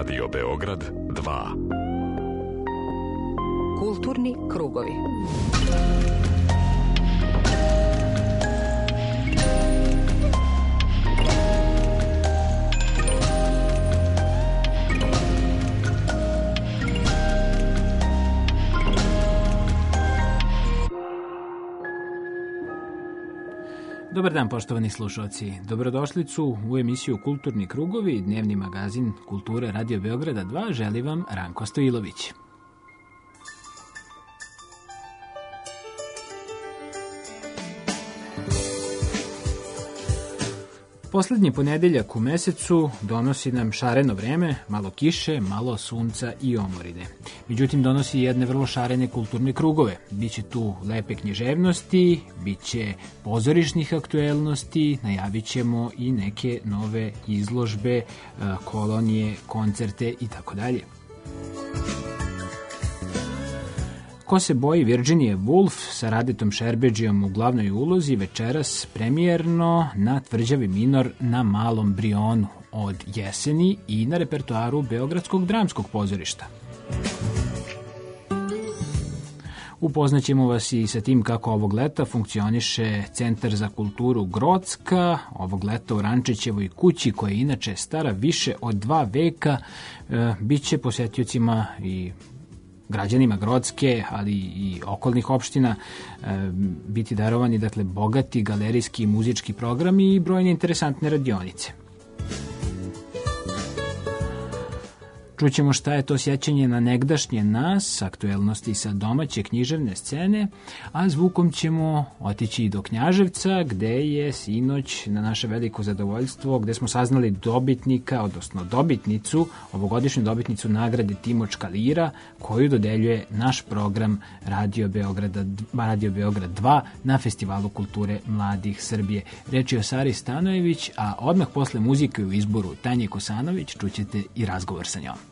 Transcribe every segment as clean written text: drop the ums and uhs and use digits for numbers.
Radio Beograd 2. Kulturni krugovi. Dobar dan, poštovani slušalci. Dobrodošlicu u emisiju Kulturni krugovi, dnevni magazin kulture Radio Beograda 2, želi vam Ranko Stojilović. Poslednji ponedeljak u mesecu donosi nam šareno vreme, malo kiše, malo sunca i omorine. Međutim, donosi jedne vrlo šarene kulturne krugove. Biće tu lepe književnosti, biće pozorišnih aktuelnosti, najavit ćemo i neke nove izložbe, kolonije, koncerte itd. Ko se boji Virginia Woolf sa Radetom Šerbedžijom u glavnoj ulozi večeras premijerno na Tvrđavi minor na Malom Brionu od jeseni i na repertoaru Beogradskog dramskog pozorišta. Upoznaćemo vas i sa tim kako ovog leta funkcioniše Centar za kulturu Grocka, ovog leta u Rančićevoj kući, koja je inače stara više od 2 veka, biće posetiocima i građanima Grocke, ali i okolnih opština biti darovani, dakle, bogati galerijski i muzički programi i brojne interesantne radionice. Čućemo šta je to sjećanje na negdašnje nas, aktuelnosti sa domaće književne scene, a zvukom ćemo otići i do Knjaževca, gde je sinoć na naše veliko zadovoljstvo, gde smo saznali dobitnika, odnosno dobitnicu, ovogodišnju dobitnicu nagrade Timočka lira, koju dodeljuje naš program Radio Beograd 2 na Festivalu kulture mladih Srbije. Reč je o Sari Stanojević, a odmah posle muzike u izboru Tanje Kosanović čućete i razgovor sa njom.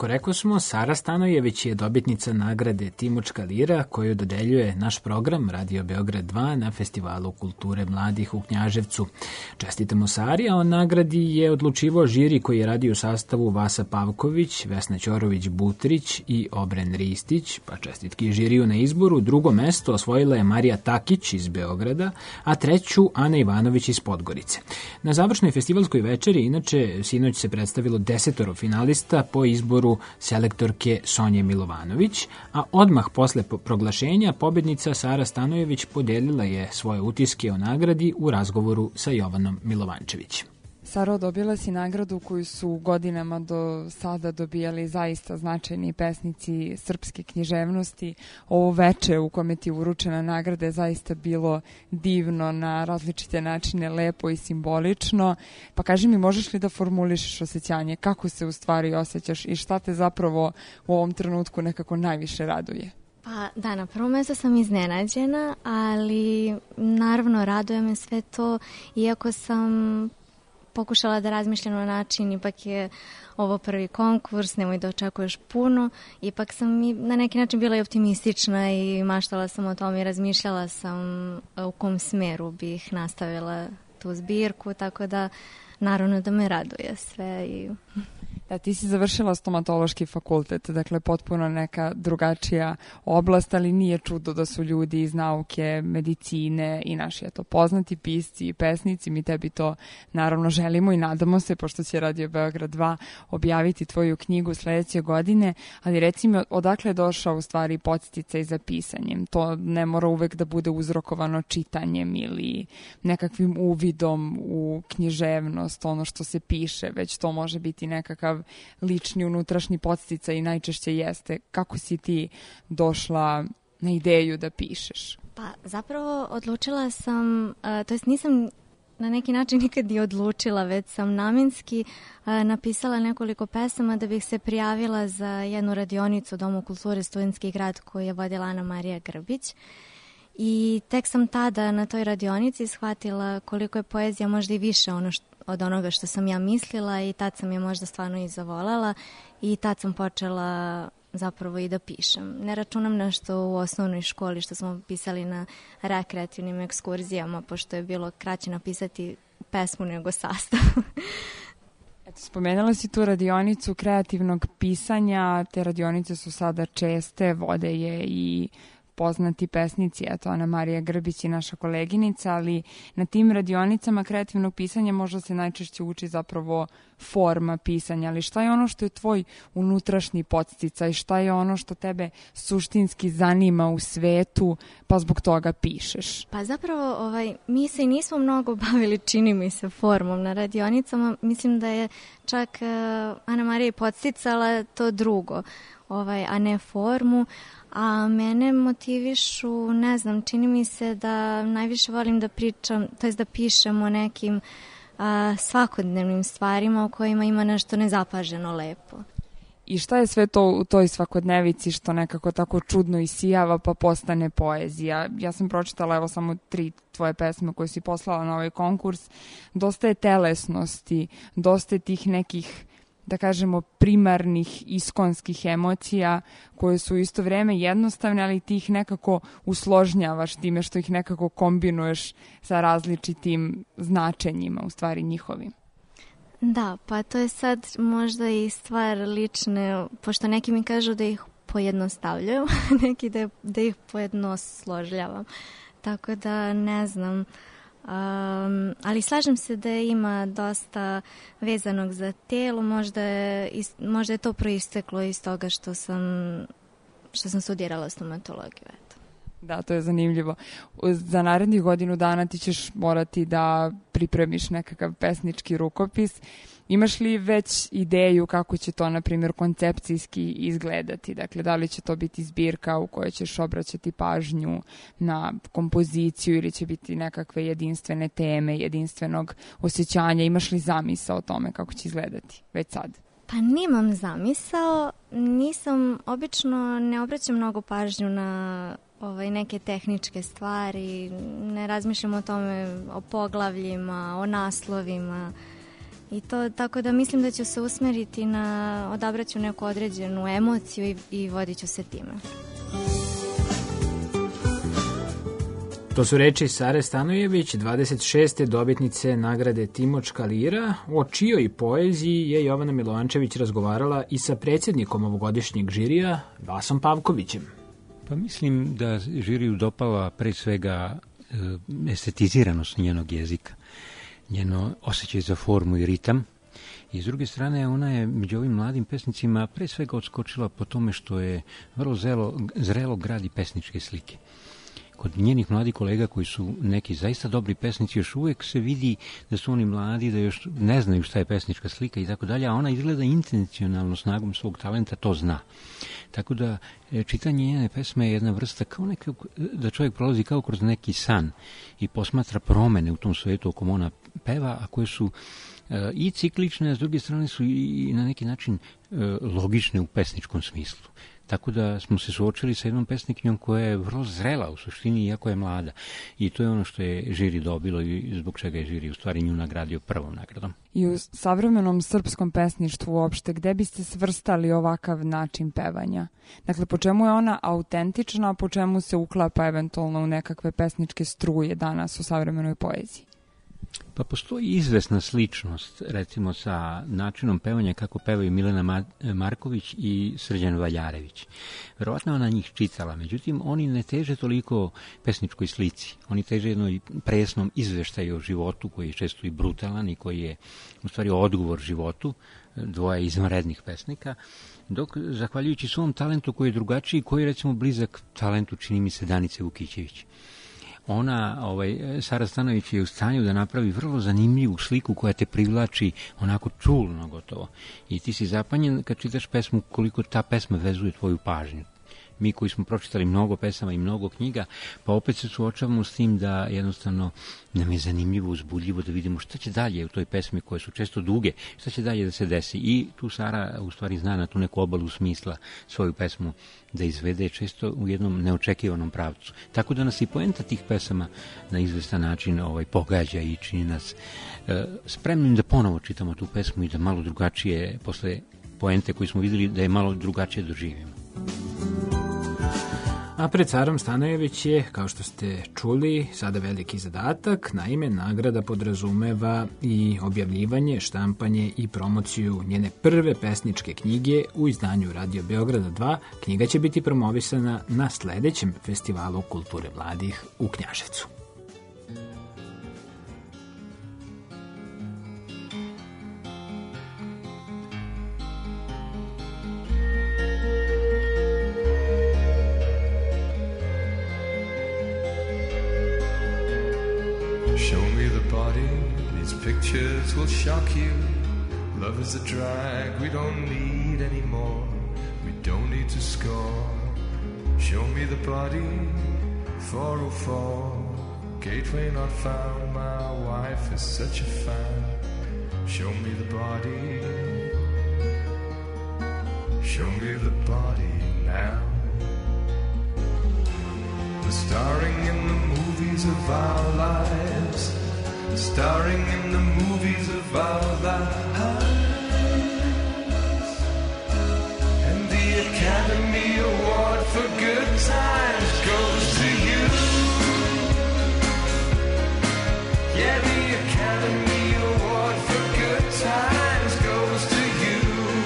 Kako rekao smo, Sara Stanojević je dobitnica nagrade Timočka lira koju dodeljuje naš program Radio Beograd 2 na Festivalu kulture mladih u Knjaževcu. Čestitamo Sari, a o nagradi je odlučivao žiri koji je radio u sastavu Vasa Pavković, Vesna Ćorović-Butrić i Obren Ristić, pa čestitki žiriju na izboru. Drugo mesto osvojila je Marija Takić iz Beograda, a treću Ana Ivanović iz Podgorice. Na završnoj festivalskoj večeri, inače, sinoć se predstavilo 10 finalista po izboru selektorke Sonje Milovanović, a odmah posle proglašenja pobednica Sara Stanojević podelila je svoje utiske o nagradi u razgovoru sa Jovanom Milovančević. Saro, dobila si nagradu koju su godinama do sada dobijali zaista značajni pesnici srpske književnosti. Ovo veče u kome ti je uručena nagrada je zaista bilo divno, na različite načine, lepo i simbolično. Pa kaži mi, možeš li da formulišeš osjećanje? Kako se u stvari osjećaš i šta te zapravo u ovom trenutku nekako najviše raduje? Pa da, na prvom mjestu sam iznenađena, ali naravno raduje me sve to, iako sam pokušala da razmišljam na način, ipak je ovo prvi konkurs, nemoj da očekuješ puno, ipak sam i na neki način bila i optimistična i maštala sam o tome i razmišljala sam u kom smeru bih nastavila tu zbirku, tako da naravno da me raduje sve i... Da, ti si završila stomatološki fakultet, dakle potpuno neka drugačija oblast, ali nije čudo da su ljudi iz nauke, medicine i naši poznati pisci i pesnici. Mi tebi to naravno želimo i nadamo se, pošto će Radio Beograd 2 objaviti tvoju knjigu sledeće godine, ali reci mi odakle je došao u stvari podsticaj za pisanjem? To ne mora uvek da bude uzrokovano čitanjem ili nekakvim uvidom u književnost, ono što se piše, već to može biti nekakav lični unutrašnji podsticaj i najčešće jeste. Kako si ti došla na ideju da pišeš? Pa zapravo odlučila sam, to jest nisam na neki način nikad i odlučila, već sam namjenski napisala nekoliko pesama da bih se prijavila za jednu radionicu u Domu kulture Studentski grad koju je vodila Ana Marija Grbić. I tek sam tada na toj radionici shvatila koliko je poezija možda i više od onoga što sam ja mislila i tad sam je možda stvarno i zavoljela i tad sam počela zapravo i da pišem. Ne računam nešto u osnovnoj školi što smo pisali na rekreativnim ekskurzijama, pošto je bilo kraće napisati pesmu nego sastav. Spomenula si tu radionicu kreativnog pisanja, te radionice su sada česte, vode je i poznati pesnici, eto Ana Marija Grbić i naša koleginica, ali na tim radionicama kreativnog pisanja možda se najčešće uči zapravo forma pisanja, ali šta je ono što je tvoj unutrašnji podsticaj, šta je ono što tebe suštinski zanima u svetu, pa zbog toga pišeš? Pa zapravo mi se i nismo mnogo bavili, čini mi se, formom na radionicama, mislim da je čak Ana Marija podsticala to drugo, a ne formu. A mene motivišu, ne znam, čini mi se da najviše volim da pričam, to jest da pišem o nekim svakodnevnim stvarima u kojima ima nešto nezapaženo lepo. I šta je sve to u toj svakodnevici što nekako tako čudno isijava pa postane poezija? Ja sam pročitala evo samo 3 tvoje pesme koje si poslala na ovaj konkurs. Dosta je telesnosti, dosta je tih nekih, da kažemo, primarnih iskonskih emocija koje su u isto vreme jednostavne, ali ti ih nekako usložnjavaš time što ih nekako kombinuješ sa različitim značenjima, u stvari njihovim. Da, pa to je sad možda i stvar lične, pošto neki mi kažu da ih pojednostavljaju, neki da ih pojednosložljavam. Tako da ne znam. Ali slažem se da ima dosta vezanog za telo, možda je to proisteklo iz toga što sam studirala stomatologiju. Eto. Da, to je zanimljivo. Za narednih godinu dana ti ćeš morati da pripremiš nekakav pesnički rukopis. Imaš li već ideju kako će to, na primjer, koncepcijski izgledati? Dakle, da li će to biti zbirka u kojoj ćeš obraćati pažnju na kompoziciju ili će biti nekakve jedinstvene teme, jedinstvenog osjećanja? Imaš li zamisao o tome kako će izgledati već sad? Pa nemam zamisao. Obično ne obraćam mnogo pažnju na neke tehničke stvari. Ne razmišljam o tome, o poglavljima, o naslovima. I to, tako da mislim da ću se usmeriti na, odabraću neku određenu emociju i vodit ću se time. To su reči Sare Stanojević, 26. dobitnice nagrade Timočka lira, o čijoj poeziji je Jovana Milovančević razgovarala i sa predsjednikom ovogodišnjeg žirija, Vasom Pavkovićem. Pa mislim da žiriju dopala pre svega estetiziranost njenog jezika, njeno osjećaj za formu i ritam. I s druge strane, ona je među ovim mladim pesnicima pre svega odskočila po tome što je vrlo zrelo gradi pesničke slike. Kod njenih mladih kolega koji su neki zaista dobri pesnici, još uvijek se vidi da su oni mladi, da još ne znaju šta je pesnička slika i tako dalje, a ona izgleda intencionalno snagom svog talenta to zna. Tako da čitanje njene pesme je jedna vrsta kao da čovjek prolazi kao kroz neki san i posmatra promene u tom svetu o kom ona peva, a koje su i ciklične, a s druge strane su i na neki način logične u pesničkom smislu. Tako da smo se suočili sa jednom pesniknjom koja je vrlo zrela u suštini, iako je mlada. I to je ono što je žiri dobilo i zbog čega je žiri u stvari nju nagradio prvom nagradom. I u savremenom srpskom pesništvu uopšte, gde biste svrstali ovakav način pevanja? Dakle, po čemu je ona autentična, a po čemu se uklapa eventualno u nekakve pesničke struje danas u savremenoj poeziji? Pa postoji izvesna sličnost, recimo, sa načinom pevanja kako pevaju Milena Marković i Srđan Valjarević. Verovatno ona njih čitala, međutim, oni ne teže toliko pesničkoj slici. Oni teže jednoj presnom izveštaju o životu, koji je često i brutalan i koji je, u stvari, odgovor životu, dvoje izvanrednih pesnika, dok, zahvaljujući svom talentu koji je drugačiji, koji je, recimo, blizak talentu, čini mi se, Danice Vukićević. Ona, Sara Stanojević je u stanju da napravi vrlo zanimljivu sliku koja te privlači onako čulno gotovo. I ti si zapanjen kad čitaš pesmu koliko ta pesma vezuje tvoju pažnju. Mi koji smo pročitali mnogo pesama i mnogo knjiga, pa opet se suočavamo s tim da jednostavno nam je zanimljivo, uzbudljivo da vidimo šta će dalje u toj pesmi koje su često duge, šta će dalje da se desi. I tu Sara u stvari zna na tu neku obalu smisla svoju pesmu da izvede često u jednom neočekivanom pravcu. Tako da nas i poenta tih pesama na izvestan način pogađa i čini nas spremnim da ponovo čitamo tu pesmu i da malo drugačije, posle poente koju smo videli, da je malo drugačije doživimo. A pred Sarom Stanojević je, kao što ste čuli, sada veliki zadatak. Naime, nagrada podrazumeva i objavljivanje, štampanje i promociju njene prve pesničke knjige u izdanju Radio Beograda 2. Knjiga će biti promovisana na sledećem Festivalu kulture mladih u Knjaževcu. Pictures will shock you. Love is a drag we don't need anymore. We don't need to score. Show me the body, 404. Gateway not found, my wife is such a fan. Show me the body. Show me the body now. The starring in the movies of our lives. Starring in the movies of our lives. And the Academy Award for Good Times goes to you. Yeah, the Academy Award for Good Times goes to you.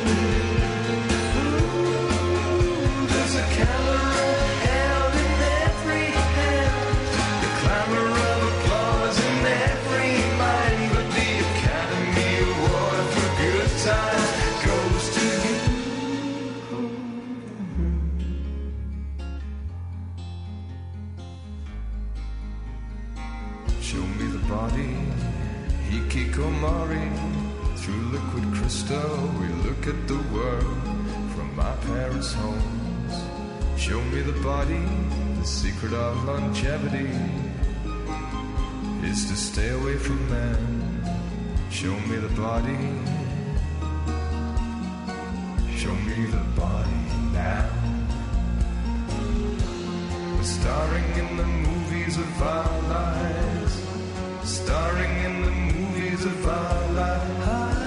Ooh, there's a camera held in every hand. The clamor of applause in every mind, but the Academy Award for Good Times goes to you. Show me the body, hikikomori. Through liquid crystal we look at the world from our parents' homes. Show me the body, the secret of longevity is to stay away from men. Show me the body. Show me the body now. We're starring in the movies of our lives. Starring in the movies of our lives.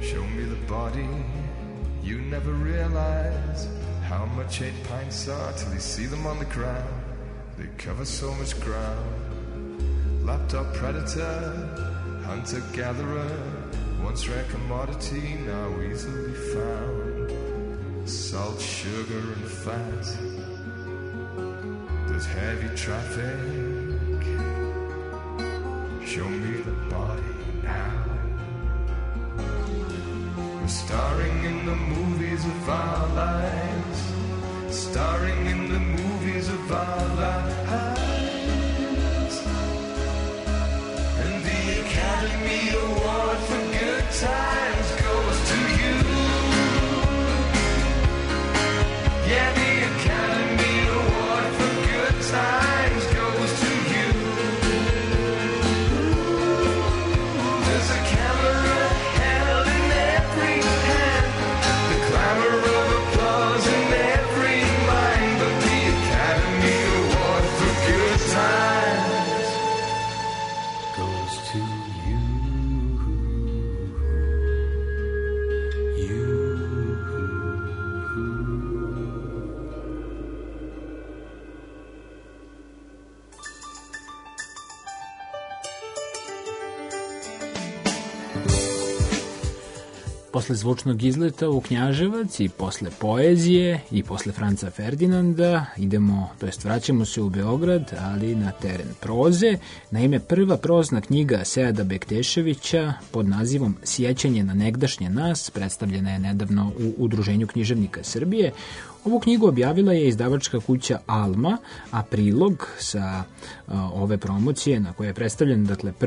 Show me the body. You never realize how much 8 pints are till you see them on the ground. They cover so much ground. Laptop predator, hunter-gatherer, once rare commodity, now easily found. Salt, sugar, and fat. There's heavy traffic. Show me the body now. We're starring in the movies of our lives. Starring in the movies of our lives. And the Academy Award for Good Times goes to you. Yeah, the Academy Award for Good Times goes to you. There's a camera held in every hand, the clamor of applause in every mind, but the Academy Award for Good Times goes to you. Posle zvučnog izleta u Knjaževac i posle poezije i posle Franca Ferdinanda vraćamo se u Beograd, ali na teren proze. Naime, prva prozna knjiga Seada Bekteševića pod nazivom Sjećanje na negdašnje nas predstavljena je nedavno u Udruženju književnika Srbije. Ovu knjigu objavila je izdavačka kuća Alma, a prilog sa ove promocije na koje je predstavljen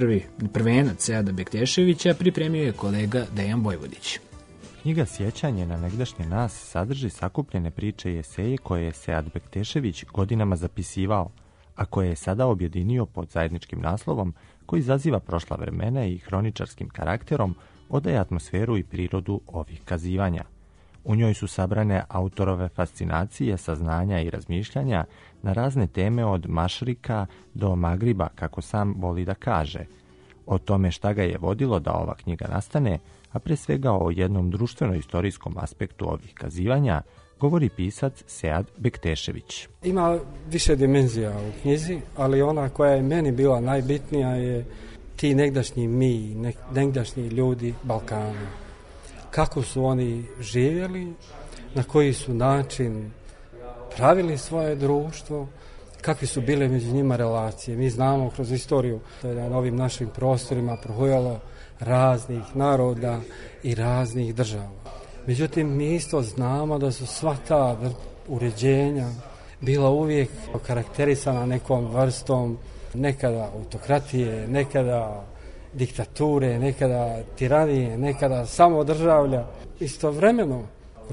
prvenac Seada Bekteševića pripremio je kolega Dejan Vojvodić. Knjiga Sjećanje na negdašnje nas sadrži sakupljene priče i eseje koje je Sead Bektešević godinama zapisivao, a koje je sada objedinio pod zajedničkim naslovom koji izaziva prošla vremena i hroničarskim karakterom odaje atmosferu i prirodu ovih kazivanja. U njoj su sabrane autorove fascinacije, saznanja i razmišljanja na razne teme od Mašrika do Magriba, kako sam voli da kaže. O tome šta ga je vodilo da ova knjiga nastane, a pre svega o jednom društveno-istorijskom aspektu ovih kazivanja, govori pisac Sead Bektešević. Ima više dimenzija u knjizi, ali ona koja je meni bila najbitnija je ti negdašnji mi, negdašnji ljudi Balkana. Kako su oni živjeli, na koji su način pravili svoje društvo, kakve su bile među njima relacije. Mi znamo kroz istoriju da je na ovim našim prostorima prohojalo raznih naroda i raznih država. Međutim, mi isto znamo da su sva ta uređenja bila uvijek karakterisana nekom vrstom nekada autokratije, nekada diktature, nekada tiranije, nekada samodržavlja. Istovremeno,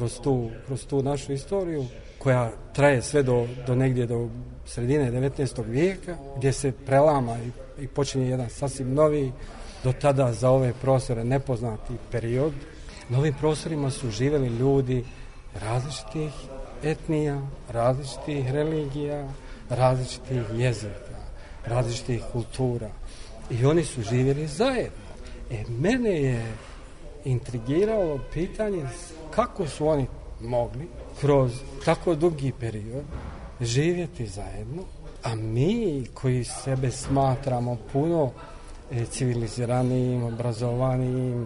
kroz tu našu istoriju, koja traje sve do negdje do sredine 19. vijeka, gdje se prelama i počinje jedan sasvim novi, do tada za ove prostore nepoznati period. Na ovim prostorima su živjeli ljudi različitih etnija, različitih religija, različitih jezika, različitih kultura. I oni su živjeli zajedno. Mene je intrigiralo pitanje kako su oni mogli kroz tako dugi period živjeti zajedno, a mi koji sebe smatramo puno civiliziranijim, obrazovanijim,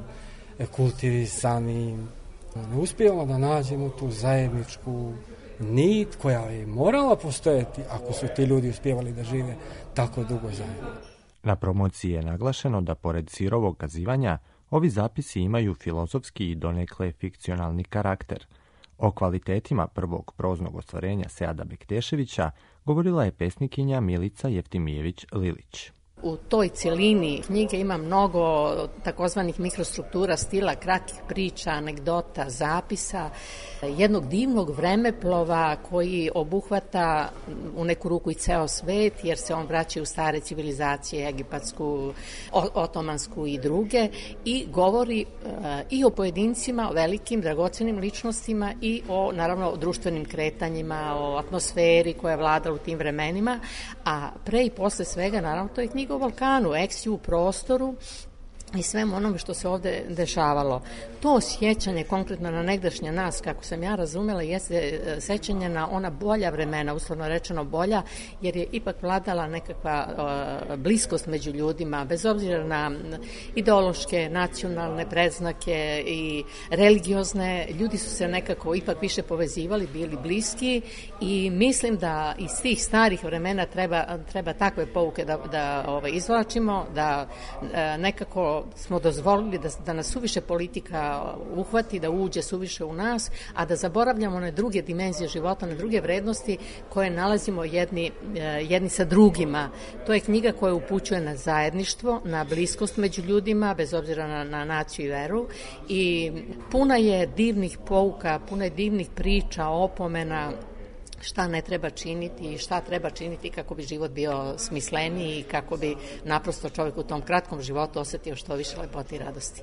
kultivisanijim, ne uspijemo da nađemo tu zajedničku nit koja je morala postojati ako su ti ljudi uspijevali da žive tako dugo zajedno. Na promociji je naglašeno da pored sirovog kazivanja, ovi zapisi imaju filozofski i donekle fikcionalni karakter. O kvalitetima prvog proznog ostvarenja Seada Bekteševića govorila je pesnikinja Milica Jeftimijević-Lilić. U toj cjelini knjige ima mnogo takozvanih mikrostruktura stila, kratkih priča, anegdota, zapisa, jednog divnog vremeplova koji obuhvata u neku ruku i ceo svet, jer se on vraća u stare civilizacije, egipatsku, otomansku i druge, i govori i o pojedincima, o velikim, dragocenim ličnostima i o, naravno, društvenim kretanjima, o atmosferi koja je vladala u tim vremenima, a pre i posle svega, naravno, to je knjiga o Balkanu, eksiju u prostoru i svemu onome što se ovde dešavalo. To sjećanje konkretno na negdašnje nas, kako sam ja razumela, jeste sećanje na ona bolja vremena, uslovno rečeno bolja, jer je ipak vladala nekakva bliskost među ljudima, bez obzira na ideološke, nacionalne predznake i religiozne. Ljudi su se nekako ipak više povezivali, bili bliski i mislim da iz tih starih vremena treba takve pouke da izvlačimo, da nekako smo dozvolili da nas suviše politika uhvati, da uđe suviše u nas, a da zaboravljamo one druge dimenzije života, one druge vrednosti koje nalazimo jedni sa drugima. To je knjiga koja upućuje na zajedništvo, na bliskost među ljudima, bez obzira na naciju i veru, i puna je divnih pouka, puna je divnih priča, opomena, šta ne treba činiti i šta treba činiti kako bi život bio smisleniji i kako bi naprosto čovjek u tom kratkom životu osetio što više lepote i radosti.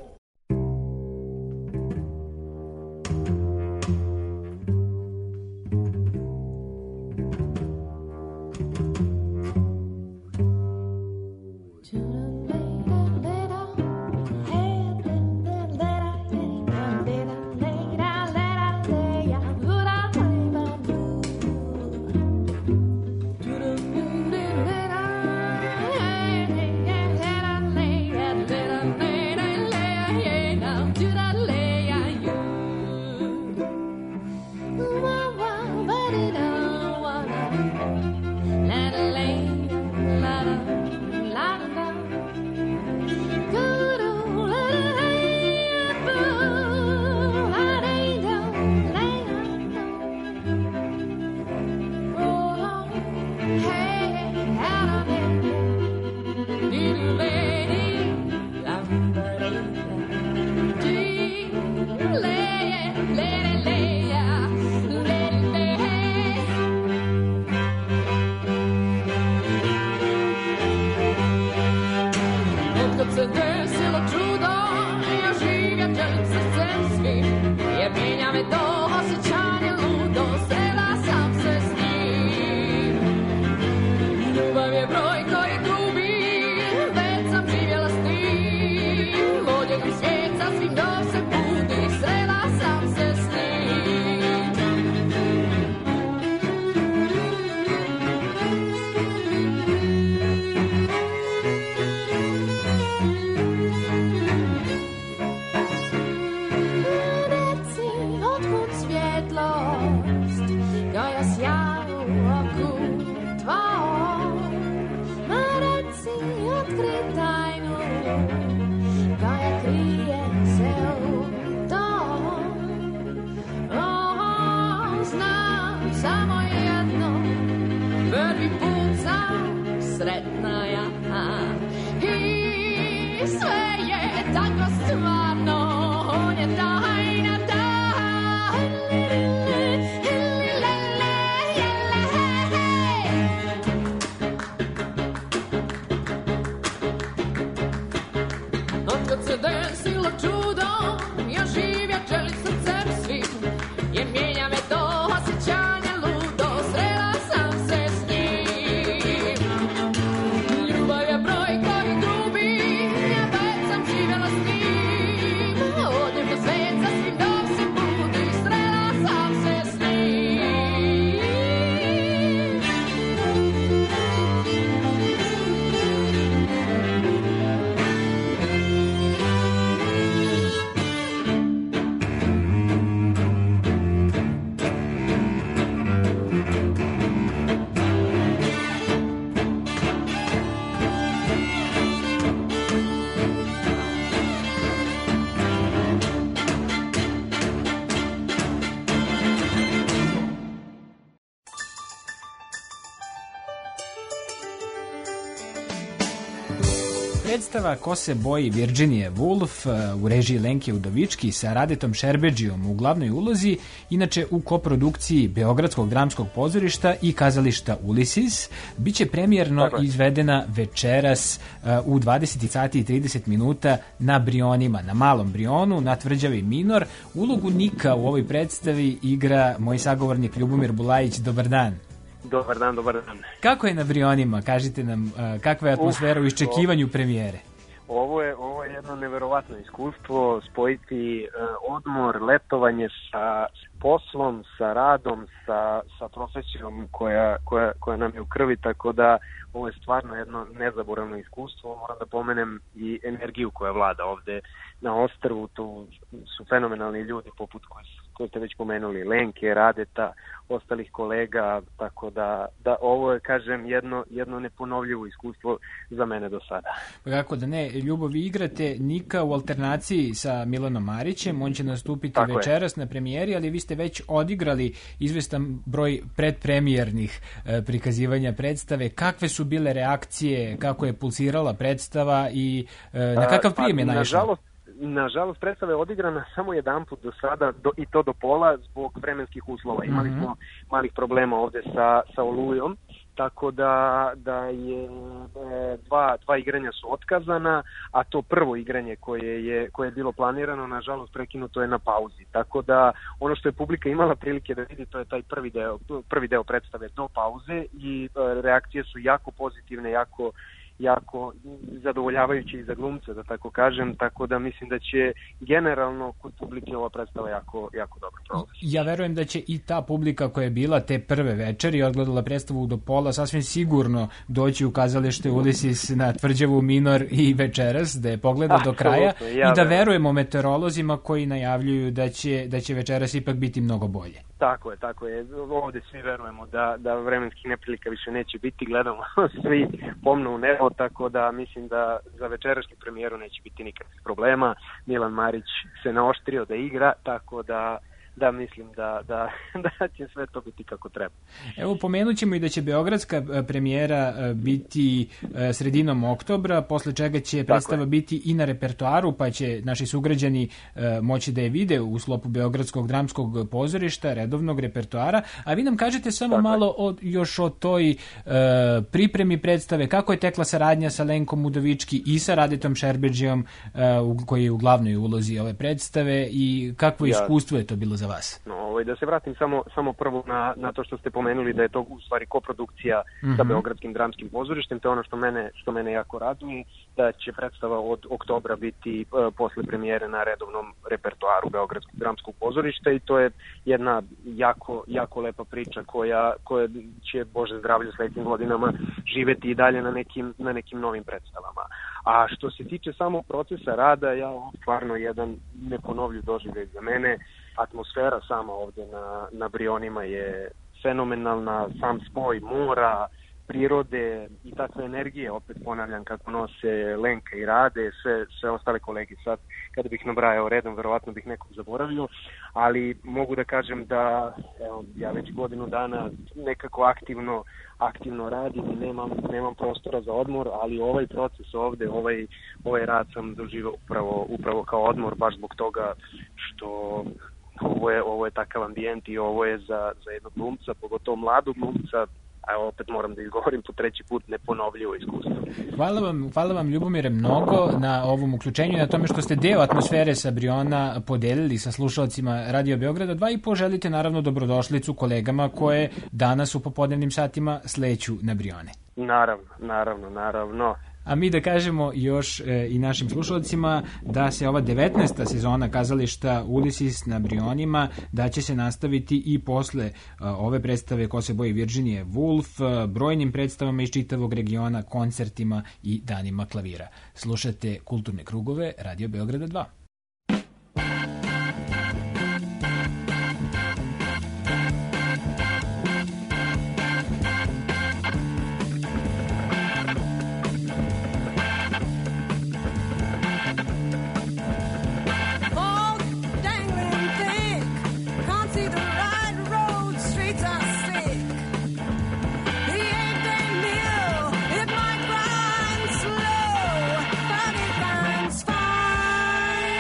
Predstava Ko se boji Virginije Woolf u režiji Lenke Udovički sa Radetom Šerbedžijom u glavnoj ulozi, inače u koprodukciji Beogradskog dramskog pozorišta i kazališta Ulysses, biće premijerno izvedena večeras u 20 sati i 30 minuta na Brionima, na Malom Brionu, na tvrđavi Minor. Ulogu Nika u ovoj predstavi igra moj sagovornik Ljubomir Bulajić. Dobar dan. Dobar dan, dobar dan. Kako je na Brionima? Kažite nam kakva je atmosfera u iščekivanju premijere? Ovo je jedno neverovatno iskustvo, spojiti odmor, letovanje sa poslom, sa radom, sa profesijom koja nam je u krvi, tako da ovo je stvarno jedno nezaboravno iskustvo. Moram da pomenem i energiju koja vlada ovde na ostrvu, tu su fenomenalni ljudi poput koji ste već pomenuli, Lenke, Radeta, ostalih kolega, tako da ovo je, kažem, jedno neponovljivo iskustvo za mene do sada. Pa kako da ne, Ljubo, vi igrate Nika u alternaciji sa Milanom Marićem, on će nastupiti tako večeras na premijeri, ali vi ste već odigrali izvestan broj predpremijernih prikazivanja predstave. Kakve su bile reakcije, kako je pulsirala predstava i na kakav prijem je naišla? Nažalost, predstava je odigrana samo jedanput do sada, i to do pola, zbog vremenskih uslova. Imali smo malih problema ovde sa olujom, tako da je dva igranja su otkazana, a to prvo igranje koje je bilo planirano, nažalost, prekinuto je na pauzi. Tako da ono što je publika imala prilike da vidi, to je taj prvi deo predstave do pauze, i reakcije su jako pozitivne, jako zadovoljavajući i za glumce, da tako kažem, tako da mislim da će generalno kod publike ova predstava jako dobro provesti. Ja verujem da će i ta publika koja je bila te prve večeri i odgledala predstavu do pola sasvim sigurno doći u kazalište Ulisis na Tvrđavu Minor i večeras, da je pogleda do kraja i da verujemo meteorolozima koji najavljuju da će večeras ipak biti mnogo bolje. Tako je. Ovde svi verujemo da vremenskih neprilika više neće biti, gledamo svi pomno u nebo, tako da mislim da za večerašnju premijeru neće biti nikakvih problema. Milan Marić se naoštrio da igra, tako da mislim da će sve to biti kako treba. Evo, pomenut ćemo i da će beogradska premijera biti sredinom oktobra, posle čega će predstava biti i na repertoaru, pa će naši sugrađani moći da je vide u sklopu Beogradskog dramskog pozorišta, redovnog repertoara. A vi nam kažete samo malo još o toj pripremi predstave, kako je tekla saradnja sa Lenkom Udovički i sa Radetom Šerbedžijom, koji je u glavnoj ulozi ove predstave, i kakvo iskustvo je to bilo za vas? Da se vratim samo prvo na to što ste pomenuli, da je to u stvari koprodukcija sa Beogradskim dramskim pozorištem. To je ono što mene jako raduje, da će predstava od oktobra biti posle premijere na redovnom repertoaru Beogradskog dramskog pozorišta, i to je jedna jako lepa priča koja će, Bože zdravlje, sledećim godinama živeti i dalje na nekim novim predstavama. A što se tiče samog procesa rada, stvarno jedan neponovljiv doživljaj za mene. Atmosfera sama ovde na Brionima je fenomenalna, sam spoj mora, prirode i takve energije, opet ponavljam, kako nose Lenka i Rade, sve ostale kolege. Sad, kada bih nabrajao redom, verovatno bih nekog zaboravio, ali mogu da kažem da ja već godinu dana nekako aktivno radim i nemam prostora za odmor, ali ovaj proces ovde, ovaj rad sam doživao upravo kao odmor, baš zbog toga što ovo je takav ambijent i ovo je za jednog glumca, pogotovo mladog glumca, a opet moram da izgovorim po treći put, neponovljivo iskustvo. Hvala vam, Ljubomire, mnogo na ovom uključenju i na tome što ste deo atmosfere sa Briona podelili sa slušalcima Radio Beograda 2 i poželite naravno dobrodošlicu kolegama koje danas u popodnevnim satima sleću na Brione. Naravno. A mi da kažemo još i našim slušalcima da se ova 19. sezona kazališta Ulisis na Brionima, da će se nastaviti i posle ove predstave Ko se boji Virginije Woolf, brojnim predstavama iz čitavog regiona, koncertima i danima klavira. Slušate Kulturne krugove Radio Beograda 2. It might grind slow, but it burns fine.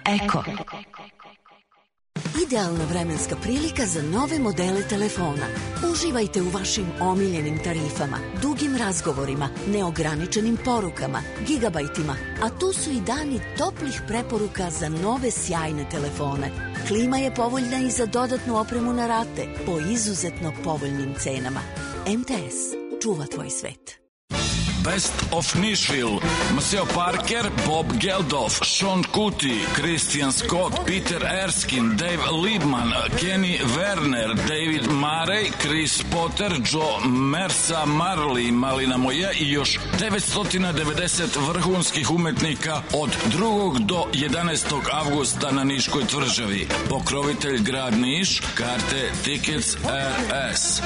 Eko. Idealna vremenska prilika za nove modele telefona. Uživajte u vašim omiljenim tarifama, dugim razgovorima, neograničenim porukama, gigabajtima, a tu su i dani toplih preporuka za nove sjajne telefone. Klima je povoljna i za dodatnu opremu na rate po izuzetno povoljnim cenama. MTS čuva tvoj svet. Best of Nashville, Maceo Parker, Bob Geldof, Sean Kuti, Christian Scott, Peter Erskine, Dave Liebman, Kenny Werner, David Murray, Chris Potter, Joe Mersa, Marley, Malina Moje i još 990 vrhunskih umetnika od 2. do 11. avgusta na Niškoj tvrđavi. Pokrovitelj grad Niš, karte Tickets RS.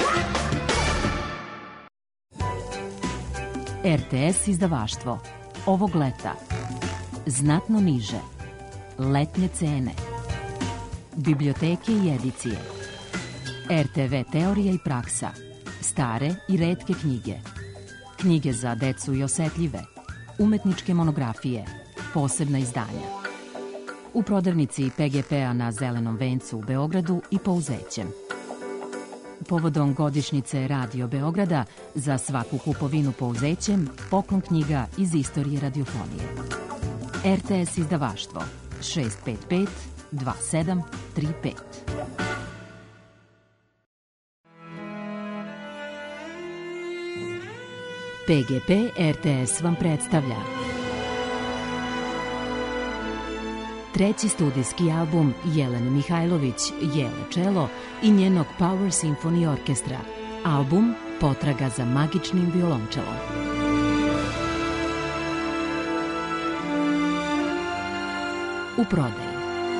RTS izdavaštvo. Ovog leta. Znatno niže. Letnje cene. Biblioteke i edicije. RTV teorija i praksa. Stare i retke knjige. Knjige za decu i osetljive. Umetničke monografije. Posebna izdanja. U prodavnici PGP-a na Zelenom vencu u Beogradu i Pouzećem. Povodom godišnjice Radio Beograda za svaku kupovinu Pouzećem poklon knjiga iz istorije radiofonije. RTS izdavaštvo 655 2735. PGP RTS vam predstavlja treći studijski album Jelene Mihajlović, Jele Čelo i njenog Power Symphony Orkestra. Album Potraga za magičnim violončelom. U prodaji.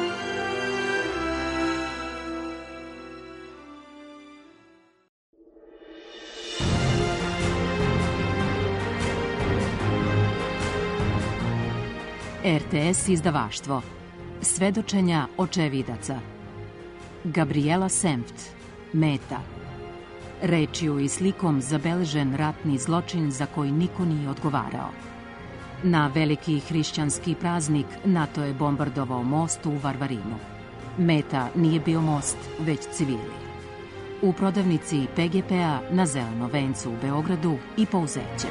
RTS izdavaštvo. Svedočenja očevidaca. Gabriela Senft. Meta. Rečju i slikom zabeležen ratni zločin za koji niko nije odgovarao. Na veliki hrišćanski praznik NATO je bombardovao most u Varvarinu. Meta nije bio most, već civili. U prodavnici PGP-a na Zelenom vencu u Beogradu i Pouzećem.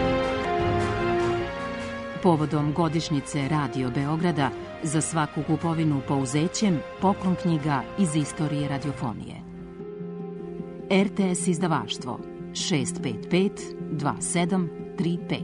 Povodom godišnjice Radio Beograda za svaku kupovinu Pouzećem poklon knjiga iz istorije radiofonije. RTS izdavaštvo 655 2735.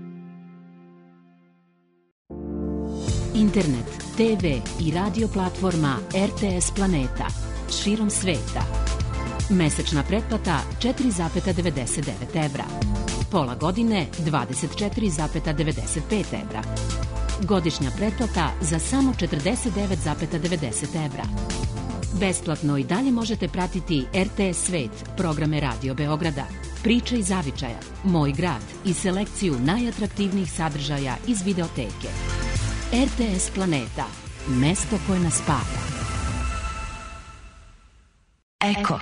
Internet, TV i radio platforma RTS Planeta širom sveta. Mesečna pretplata 4,99 evra. Pola godine 24,95 evra. Godišnja pretplata za samo 49,90 evra. Besplatno i dalje možete pratiti RTS Svet, programe Radio Beograda, Priče iz zavičaja, Moj grad i selekciju najatraktivnijih sadržaja iz videoteke. RTS Planeta, mesto koje nas spaja. Eko.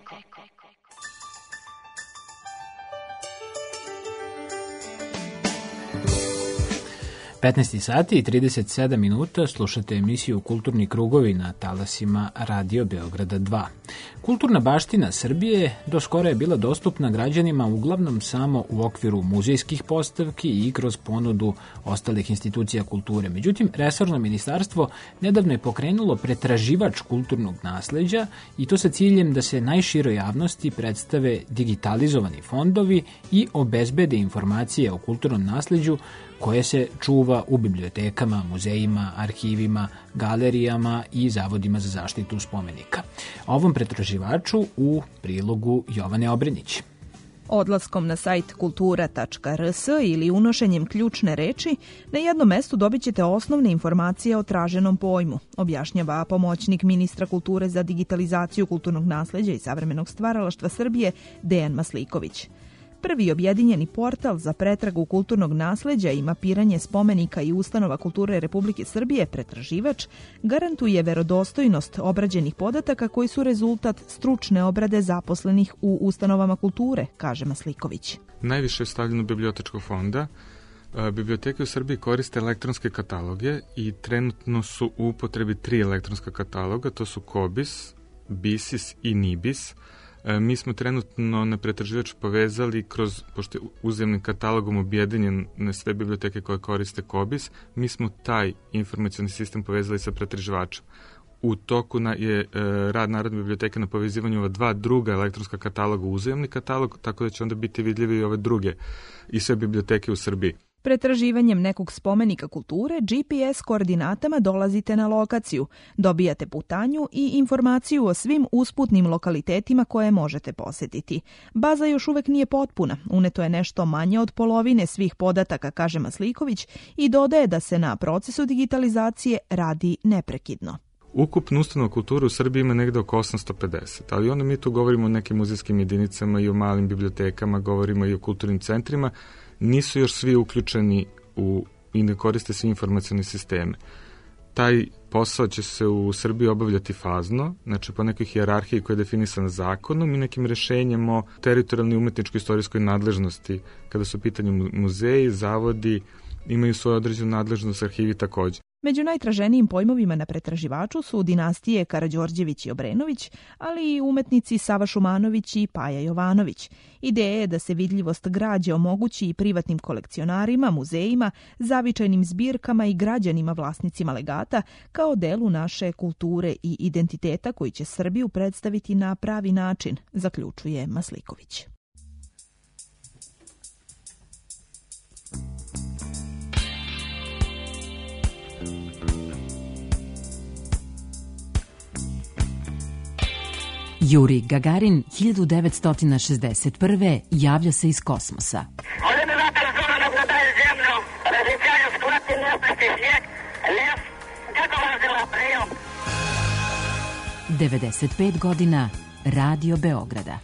15 sati i 37 minuta slušate emisiju Kulturni krugovi na talasima Radio Beograda 2. Kulturna baština Srbije do skora je bila dostupna građanima uglavnom samo u okviru muzejskih postavki i kroz ponudu ostalih institucija kulture. Međutim, resorno ministarstvo nedavno je pokrenulo pretraživač kulturnog nasleđa i to sa ciljem da se najširoj javnosti predstave digitalizovani fondovi i obezbede informacije o kulturnom nasleđu koje se čuva u bibliotekama, muzejima, arhivima, galerijama i zavodima za zaštitu spomenika. O ovom pretraživaču u prilogu Jovane Obrenić. Odlaskom na sajt kultura.rs ili unošenjem ključne reči, na jednom mestu dobit ćete osnovne informacije o traženom pojmu, objašnjava pomoćnik ministra kulture za digitalizaciju kulturnog nasleđa i savremenog stvaralaštva Srbije Dejan Masliković. Prvi objedinjeni portal za pretragu kulturnog nasleđa i mapiranje spomenika i ustanova kulture Republike Srbije, pretraživač, garantuje verodostojnost obrađenih podataka koji su rezultat stručne obrade zaposlenih u ustanovama kulture, kaže Masliković. Najviše je stavljeno bibliotečkog fonda, Biblioteke u Srbiji koriste elektronske kataloge i trenutno su u upotrebi 3 elektronska kataloga, to su Kobis, Bisis i Nibis. Mi smo trenutno na pretraživač povezali pošto je uzemnim katalogom objedinjen na sve biblioteke koje koriste Kobis, mi smo taj informacioni sistem povezali sa pretraživačem. U toku je rad Narodne biblioteke na povezivanju ova 2 druga elektronska kataloga u uzajamni katalog, tako da će onda biti vidljivi i ove druge i sve biblioteke u Srbiji. Pretraživanjem nekog spomenika kulture, GPS koordinatama dolazite na lokaciju, dobijate putanju i informaciju o svim usputnim lokalitetima koje možete posetiti. Baza još uvek nije potpuna, uneto je nešto manje od polovine svih podataka, kaže Masliković, i dodaje da se na procesu digitalizacije radi neprekidno. Ukupno ustanova kulture u Srbiji ima negde oko 850, ali onda mi tu govorimo o nekim muzejskim jedinicama i o malim bibliotekama, govorimo i o kulturnim centrima, nisu još svi uključeni i ne koriste svi informacioni sisteme. Taj posao će se u Srbiji obavljati fazno, znači po nekoj hijerarhiji koja je definisana zakonom i nekim rešenjem o teritorijalnoj umetničko-istorijskoj nadležnosti. Kada su u pitanju muzeji, zavodi, imaju svoju određenu nadležnost, arhivi takođe. Među najtraženijim pojmovima na pretraživaču su dinastije Karađorđević i Obrenović, ali i umetnici Sava Šumanović i Paja Jovanović. Ideja je da se vidljivost građe omogući i privatnim kolekcionarima, muzejima, zavičajnim zbirkama i građanima vlasnicima legata kao delu naše kulture i identiteta koji će Srbiju predstaviti na pravi način, zaključuje Masliković. Juri Gagarin 1961. javlja se iz kosmosa. 95 godina Radio Beograda.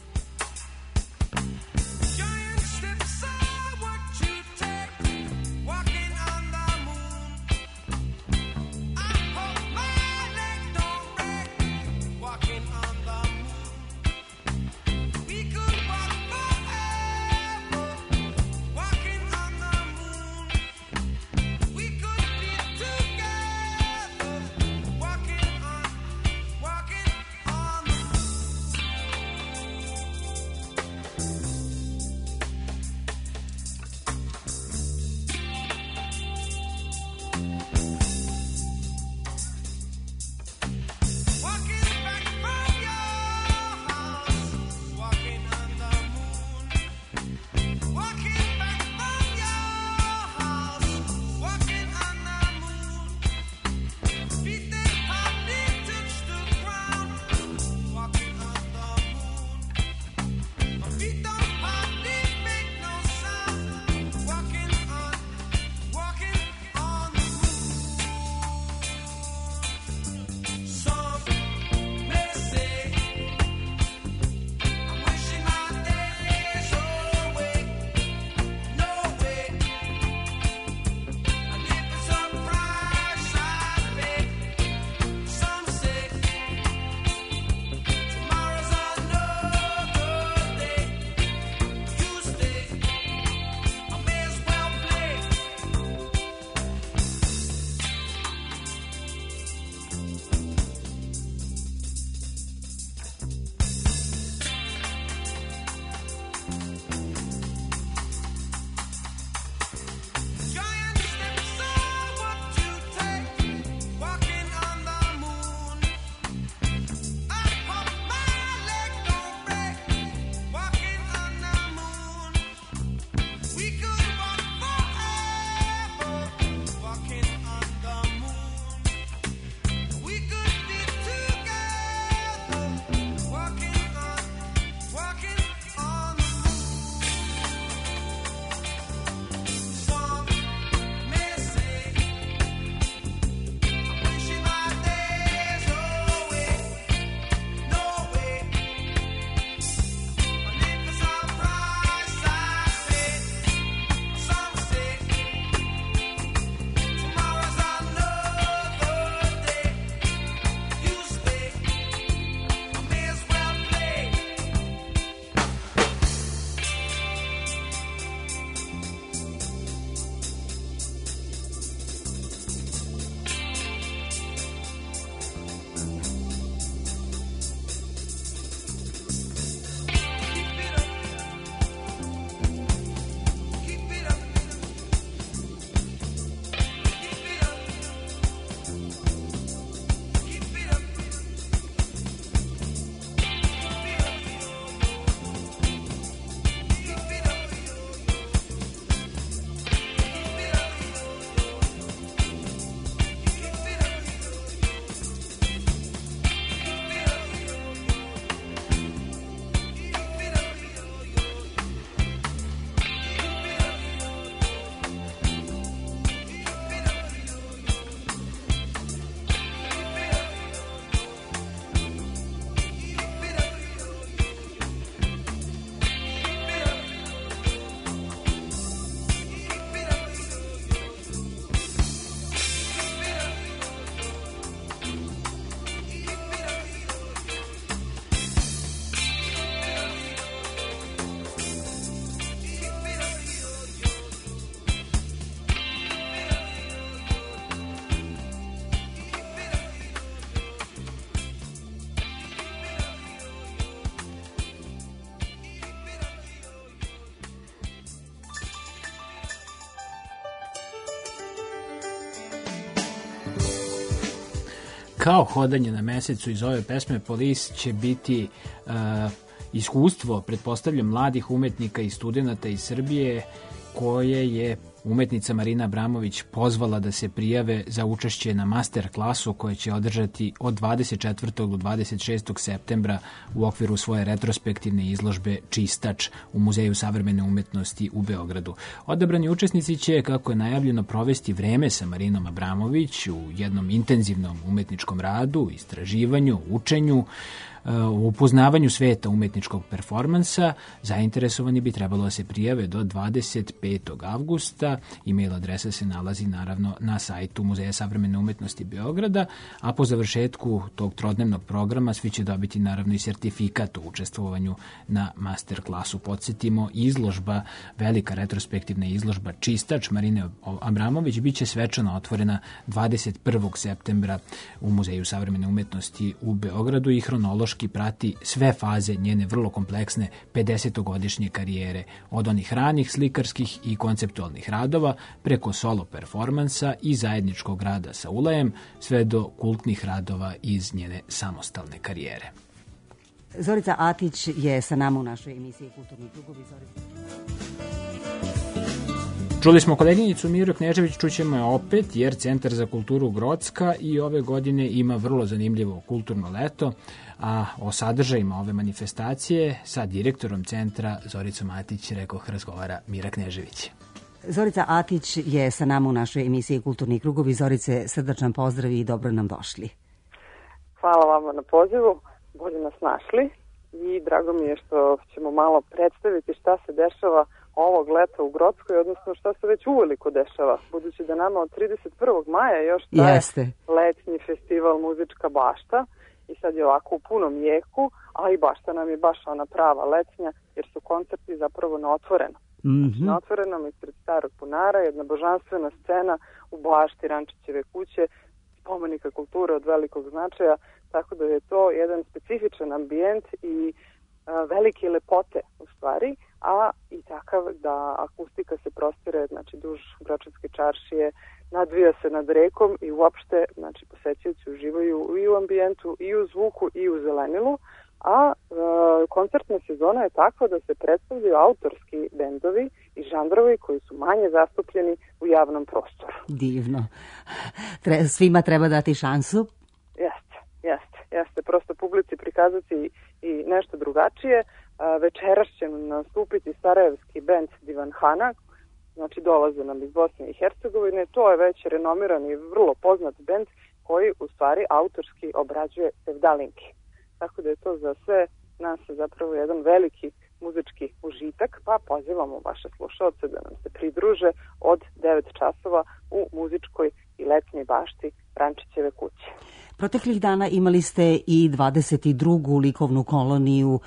kao hodanje na mesecu iz ove pesme Polis će biti iskustvo, pretpostavljam, mladih umetnika i studenata iz Srbije koje je umetnica Marina Abramović pozvala da se prijave za učešće na master klasu koje će održati od 24. do 26. septembra u okviru svoje retrospektivne izložbe Čistač u Muzeju savremene umetnosti u Beogradu. Odabrani učesnici će, kako je najavljeno, provesti vreme sa Marinom Abramović u jednom intenzivnom umetničkom radu, istraživanju, učenju, u upoznavanju sveta umetničkog performansa. Zainteresovani bi trebalo da se prijave do 25. avgusta. E-mail adresa se nalazi naravno na sajtu Muzeja savremene umetnosti Beograda, a po završetku tog trodnevnog programa svi će dobiti naravno i sertifikat o učestvovanju na master klasu. Podsjetimo, izložba, velika retrospektivna izložba Čistač Marine Abramović biće svečano otvorena 21. septembra u Muzeju savremene umetnosti u Beogradu i hronološki prati sve faze njene vrlo kompleksne 50-godišnje karijere, od onih ranih slikarskih i konceptualnih radova preko solo performansa i zajedničkog rada sa Ulajem, sve do kultnih radova iz njene samostalne karijere. Zorica Atić je sa nama u našoj emisiji Kulturni krugovi. Čuli smo koleginicu Miru Knežević, čućemo je opet jer Centar za kulturu Grocka i ove godine ima vrlo zanimljivo kulturno leto, a o sadržajima ove manifestacije sa direktorom centra Zoricom Atić, rekoh, razgovara Mira Knežević. Zorica Atić je sa nama u našoj emisiji Kulturni krugovi. Zorice, srdačan pozdrav i dobro nam došli. Hvala vama na pozivu, bolje nas našli i drago mi je što ćemo malo predstaviti šta se dešava ovog leta u Grockoj, odnosno šta se već uveliko dešava, budući da nama od 31. maja još traje letnji festival Muzička bašta i sad je ovako u punom jeku, a i bašta nam je baš ona prava letnja, jer su koncerti zapravo na otvoreno. Na otvorenom ispred Starog bunara, jedna božanstvena scena u bašti Rančićeve kuće, spomenika kulture od velikog značaja, tako da je to jedan specifičan ambijent i velike lepote u stvari, a i takav da akustika se prostire, znači duž Gročanske čaršije, nadvija se nad rekom i uopšte, znači posetioci uživaju i u ambijentu, i u zvuku, i u zelenilu, a koncertna sezona je takva da se predstavljaju autorski bendovi i žanrovi koji su manje zastupljeni u javnom prostoru. Divno. Svima treba dati šansu? Jeste. Prosto publici prikazati i nešto drugačije. Večeras će nastupiti sarajevski bend Divan Hana, znači dolaze nam iz Bosne i Hercegovine. To je već renomirani i vrlo poznat bend koji u stvari autorski obrađuje sevdalinki. Tako da je to za sve nas zapravo jedan veliki muzički užitak, pa pozivamo vaše slušalce da nam se pridruže od 9 časova u muzičkoj i letnjoj bašti Rančićeve kuće. Proteklih dana imali ste i 22. likovnu koloniju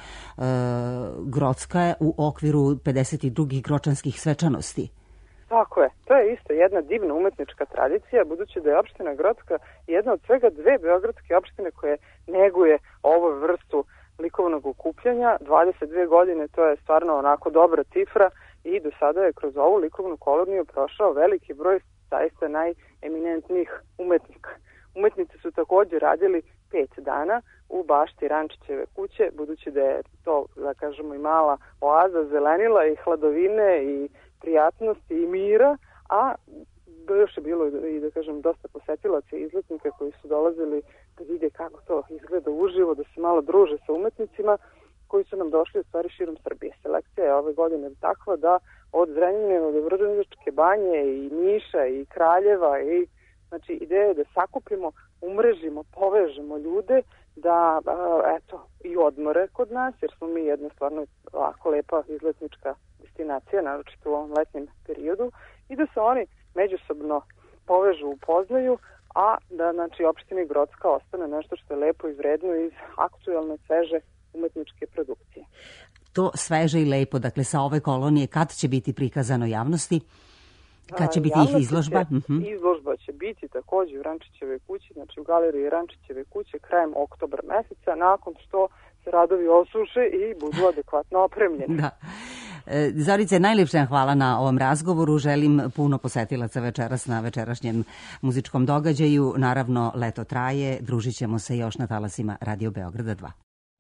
Grocka u okviru 52. gročanskih svečanosti. Tako je. To je isto jedna divna umetnička tradicija, budući da je opština Grocka jedna od svega dve beogradske opštine koje neguje ovu vrstu likovnog okupljanja. 22 godine, to je stvarno onako dobra cifra i do sada je kroz ovu likovnu koloniju prošao veliki broj zaista najeminentnijih umetnika. Umetnici su također radili 5 dana u bašti Rančićeve kuće, budući da je to, da kažemo, i mala oaza zelenila i hladovine i prijatnosti i mira, a još je bilo i, da kažem, dosta posetilaca i izletnika koji su dolazili da vide kako to izgleda uživo, da se malo druže sa umetnicima koji su nam došli u stvari širom Srbije. Selekcija je ove godine takva da od Zrenjanina do Vrnjačke banje i Niša i Kraljeva i znači ideja je da sakupimo, umrežimo, povežemo ljude da eto i odmore kod nas, jer smo mi jedna stvarno lako lepa izletnička destinacija, naročito u ovom letnjem periodu, i da se oni međusobno povežu, upoznaju, a da znači opštini Grocka ostane nešto što je lepo i vredno iz aktuelne, sveže umetničke produkcije. To sveže i lepo, dakle sa ove kolonije, kad će biti prikazano javnosti? Kad će biti ih izložba? Izložba će biti također u Rančićeve kući, znači u galeriji Rančićeve kuće krajem oktobra meseca, nakon što se radovi osuše i budu adekvatno opremljeni. Da. Zorice, najljepša hvala na ovom razgovoru. Želim puno posetilaca večeras na večerašnjem muzičkom događaju. Naravno, leto traje. Družit ćemo se još na talasima Radio Beograda 2.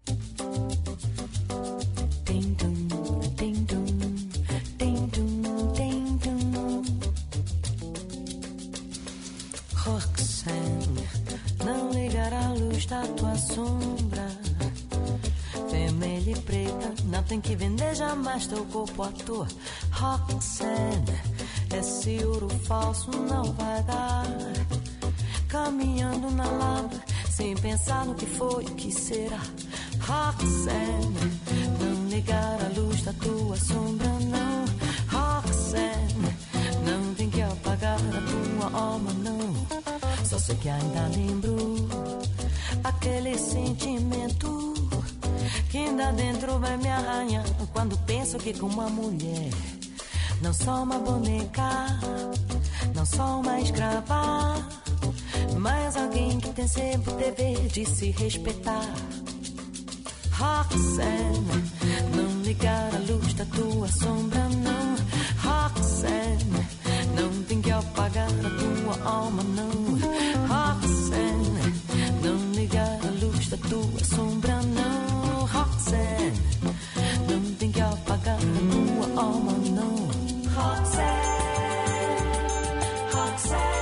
Roxane, não ligar a luz da tua sombra. Vermelha e preta, não tem que vender jamais teu corpo à toa. Roxane, esse ouro falso não vai dar. Caminhando na lava, sem pensar no que foi, o que será. Roxane, não ligar a luz da tua sombra, não. Roxane, não tem que apagar a tua alma, não. Só sei que ainda lembro aquele sentimento que ainda dentro vai me arranhar quando penso que com uma mulher, não só uma boneca, não só uma escrava, mas alguém que tem sempre o dever de se respeitar. Roxane, não ligar a luz da tua sombra, não. Roxane, não tem que apagar a tua alma, não. Roxane, não ligar a luz da tua sombra, não. Roxane, não tem que apagar a tua alma, não. Roxane, Roxane.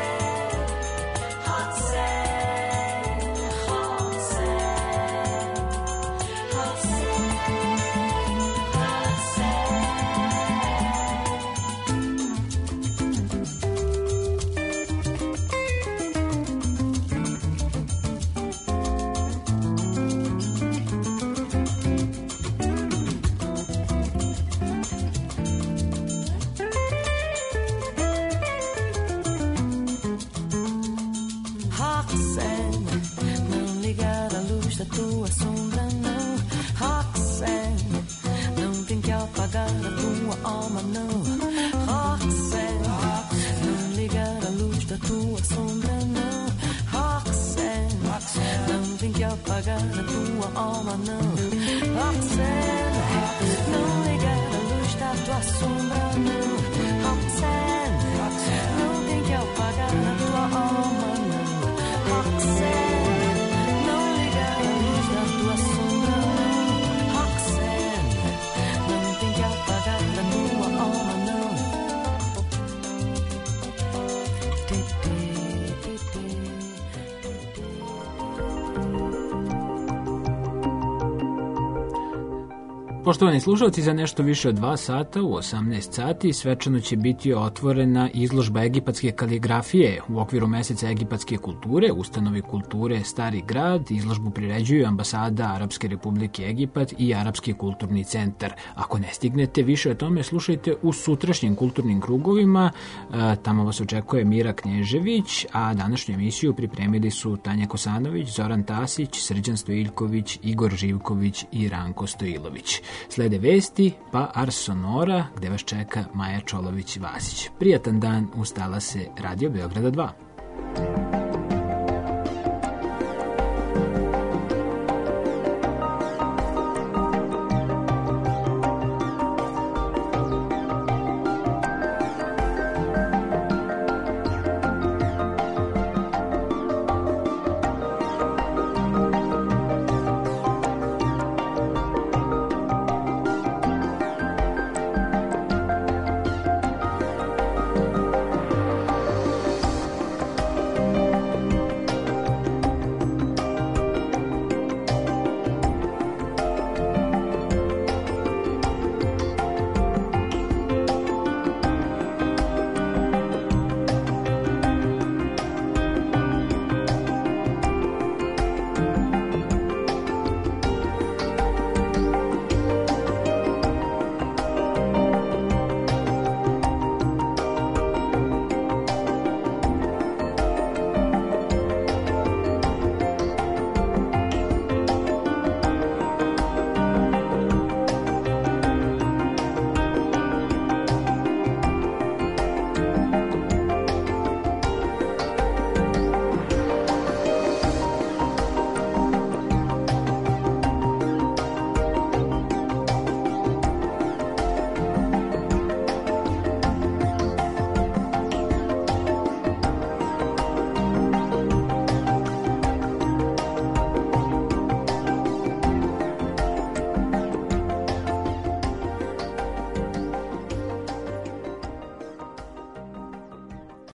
Tua sombra, não. Roxane, não tem que apagar a tua alma, não. Roxane, não ligar a luz da tua sombra, não. Roxane, não tem que apagar a tua alma, não. Roxane, não ligar a luz da tua sombra, não. Roxane, não tem que apagar a tua alma, não. Roxane. Poštovani slušalci, za nešto više od 2 sata u 18 sati svečano će biti otvorena izložba egipatske kaligrafije u okviru Meseca egipatske kulture, Ustanovi kulture Stari grad. Izložbu priređuju Ambasada Arapske Republike Egipat i Arapski kulturni centar. Ako ne stignete više o tome, slušajte u sutrašnjim kulturnim krugovima. Tamo vas očekuje Mira Knježević, a današnju emisiju pripremili su Tanja Kosanović, Zoran Tasić, Srđan Stojiljković, Igor Živković i Ranko Stojilović. Slede vesti, pa Ars Sonora, gde vas čeka Maja Čolović-Vasić. Prijatan dan, ustala se Radio Beograda 2.